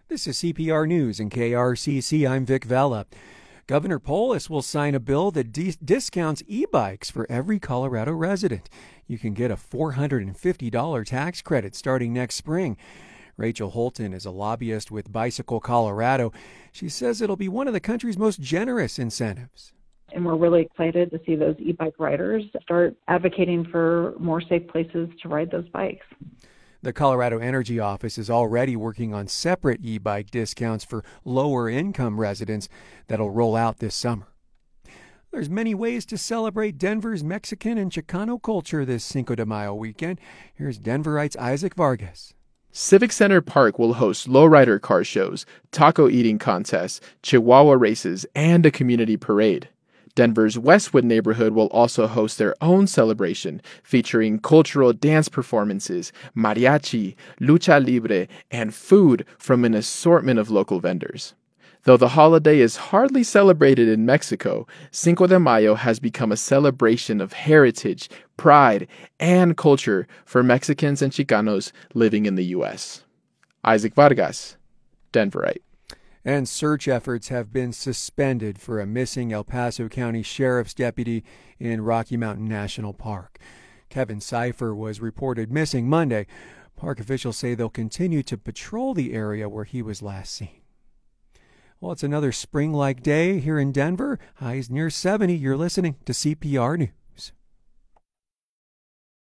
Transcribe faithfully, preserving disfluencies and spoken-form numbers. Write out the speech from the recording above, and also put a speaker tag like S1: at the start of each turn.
S1: This is C P R News and K R C C. I'm Vic Vela. Governor Polis will sign a bill that de- discounts e-bikes for every Colorado resident. You can get a four hundred fifty dollars tax credit starting next spring. Rachel Holton is a lobbyist with Bicycle Colorado. She says it'll be one of the country's most generous incentives.
S2: And we're really excited to see those e-bike riders start advocating for more safe places to ride those bikes.
S1: The Colorado Energy Office is already working on separate e-bike discounts for lower-income residents that'll roll out this summer. There's many ways to celebrate Denver's Mexican and Chicano culture this Cinco de Mayo weekend. Here's Denverite's Isaac Vargas.
S3: Civic Center Park will host lowrider car shows, taco eating contests, Chihuahua races, and a community parade. Denver's Westwood neighborhood will also host their own celebration featuring cultural dance performances, mariachi, lucha libre, and food from an assortment of local vendors. Though the holiday is hardly celebrated in Mexico, Cinco de Mayo has become a celebration of heritage, pride, and culture for Mexicans and Chicanos living in the U S. Isaac Vargas, Denverite.
S1: And search efforts have been suspended for a missing El Paso County Sheriff's deputy in Rocky Mountain National Park. Kevin Cipher was reported missing Monday. Park officials say they'll continue to patrol the area where he was last seen. Well, it's another spring-like day here in Denver. Highs near seventy. You're listening to C P R News.